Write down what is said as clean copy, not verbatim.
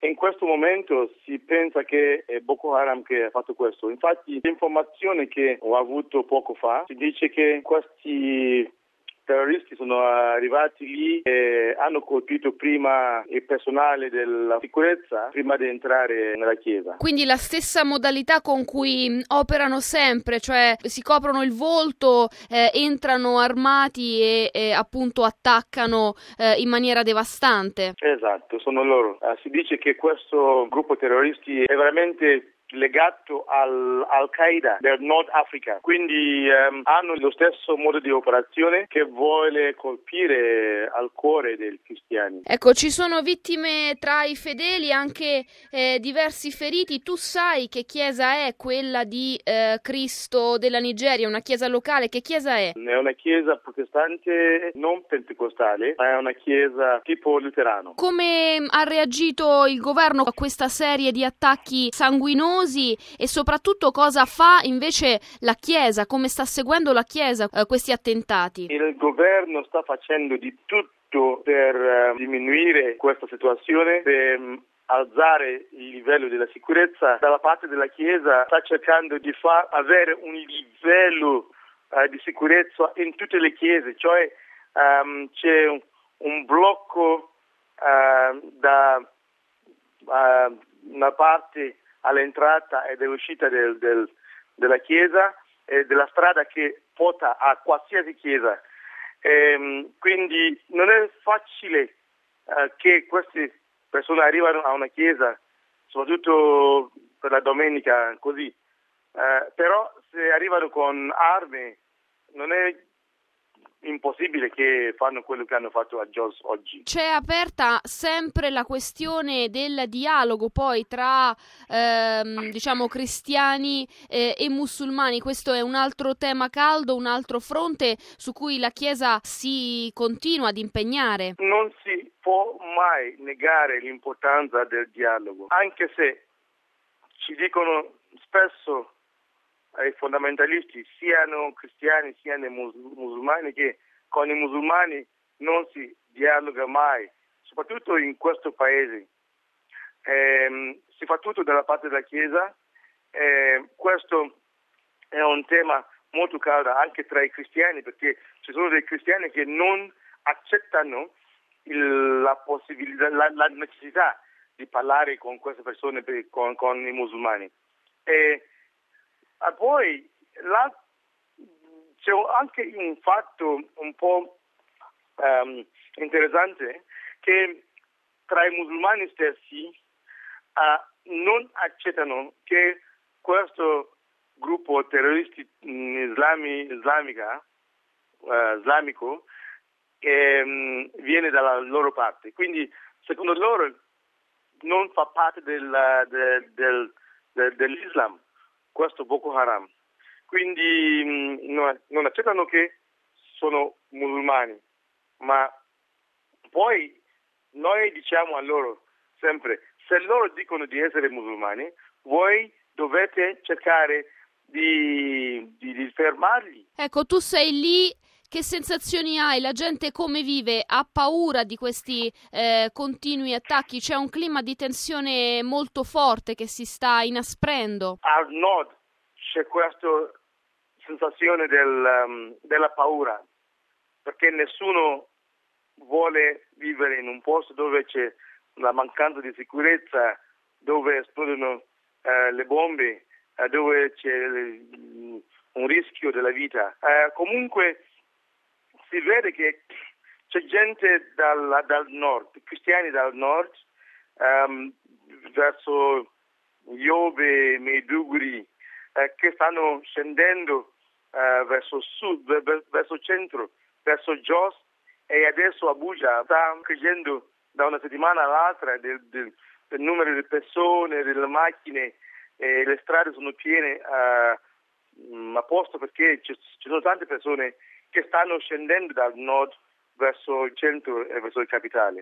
in questo momento si pensa che è Boko Haram che ha fatto questo. Infatti l'informazione che ho avuto poco fa si dice che questi terroristi sono arrivati lì e hanno colpito prima il personale della sicurezza prima di entrare nella chiesa. Quindi la stessa modalità con cui operano sempre, cioè si coprono il volto, entrano armati e appunto attaccano in maniera devastante. Esatto, sono loro. Si dice che questo gruppo terroristi è veramente legato al-Qaeda del Nord Africa, quindi hanno lo stesso modo di operazione che vuole colpire al cuore dei cristiani. Ecco, ci sono vittime tra i fedeli, anche diversi feriti. Tu sai che chiesa è quella di Cristo della Nigeria, una chiesa locale? Che chiesa è? È una chiesa protestante non pentecostale, ma è una chiesa tipo luterano. Come ha reagito il governo a questa serie di attacchi sanguinosi e soprattutto cosa fa invece la Chiesa? Come sta seguendo la Chiesa questi attentati? Il governo sta facendo di tutto per diminuire questa situazione, per alzare il livello della sicurezza. Dalla parte della Chiesa sta cercando di far avere un livello di sicurezza in tutte le chiese, cioè c'è un blocco da una parte all'entrata e dell'uscita della chiesa e della strada che porta a qualsiasi chiesa. Quindi non è facile che queste persone arrivano a una chiesa, soprattutto per la domenica, così. Però se arrivano con armi non è impossibile che fanno quello che hanno fatto a Jos oggi. C'è aperta sempre la questione del dialogo poi tra diciamo cristiani e musulmani. Questo è un altro tema caldo, un altro fronte su cui la Chiesa si continua ad impegnare. Non si può mai negare l'importanza del dialogo, anche se ci dicono spesso ai fondamentalisti, siano cristiani siano musulmani, che con i musulmani non si dialoga mai, soprattutto in questo paese. Si fa tutto dalla parte della Chiesa, questo è un tema molto caldo anche tra i cristiani, perché ci sono dei cristiani che non accettano la possibilità, la necessità di parlare con queste persone, con i musulmani. Poi c'è anche un fatto un po' interessante, che tra i musulmani stessi non accettano che questo gruppo terroristi islamico viene dalla loro parte. Quindi secondo loro non fa parte dell'Islam questo Boko Haram, quindi non accettano che sono musulmani, ma poi noi diciamo a loro sempre, se loro dicono di essere musulmani, voi dovete cercare di fermarli. Ecco, tu sei lì, che sensazioni hai? La gente come vive? Ha paura di questi continui attacchi? C'è un clima di tensione molto forte che si sta inasprendo. Al nord c'è questa sensazione della paura, perché nessuno vuole vivere in un posto dove c'è la mancanza di sicurezza, dove esplodono le bombe, dove c'è un rischio della vita. Comunque si vede che c'è gente dal nord, cristiani dal nord, verso Yobe, Maiduguri, che stanno scendendo verso sud, verso centro, verso Jos, e adesso Abuja sta crescendo da una settimana all'altra del numero di persone, delle macchine, e le strade sono piene a posto, perché ci sono tante persone che stanno scendendo dal nord verso il centro e verso il capitale.